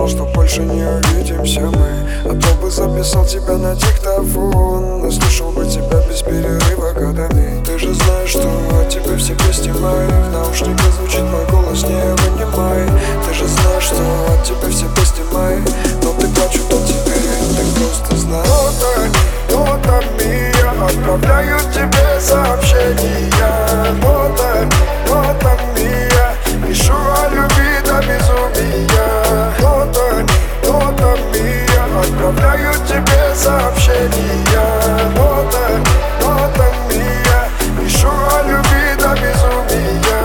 знал, что больше не увидимся мы. А то бы записал тебя на диктофон, но слушал бы тебя без перерыва годами. Ты же знаешь, что от тебя все песни мои, в наушнике звучит мой голос, не вынимай. Ты же знаешь, что от тебя все песни мои, но ты плачут от тебя, ты просто знаешь. Нотами я отправляю тебе сообщения. Нотами я пишу о любви до безумия. Нотами я отправляю тебе сообщения. Нотами я пишу о любви до безумия.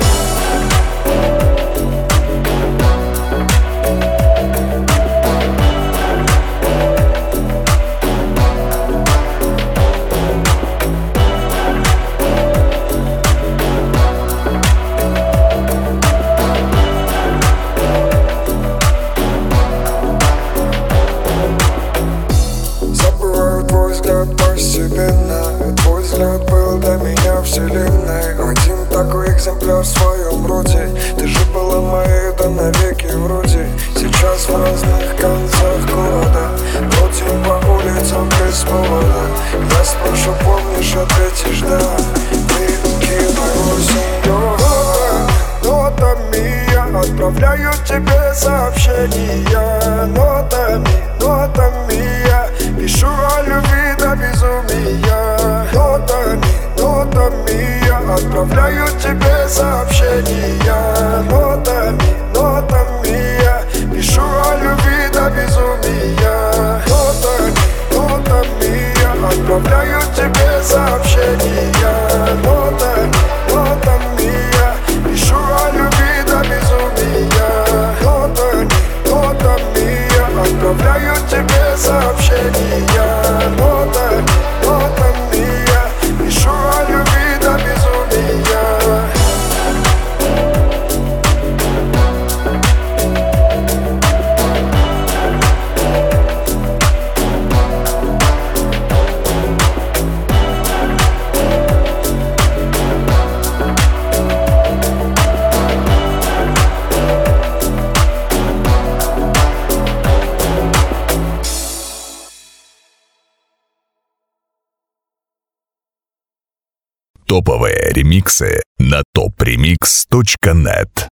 Постепенно твой взгляд был для меня вселенной. Один такой экземпляр в своем роде. Ты же была моей, да навеки вроде. Сейчас в разных концах города бродим по улицам без повода. Я спрошу, помнишь, ответишь да. Ты кино осенью. Нотами я отправляю тебе сообщения. Нотами я пишу о любви до безумия. Нотами я отправляю тебе сообщения. Нотами я пишу о любви до безумия. Нотами я отправляю тебе сообщения. Нотами я пишу о любви до безумия. Нотами я отправляю тебе сообщения. Нотами я пишу о любви до безумия. Топовые ремиксы на topremix.net.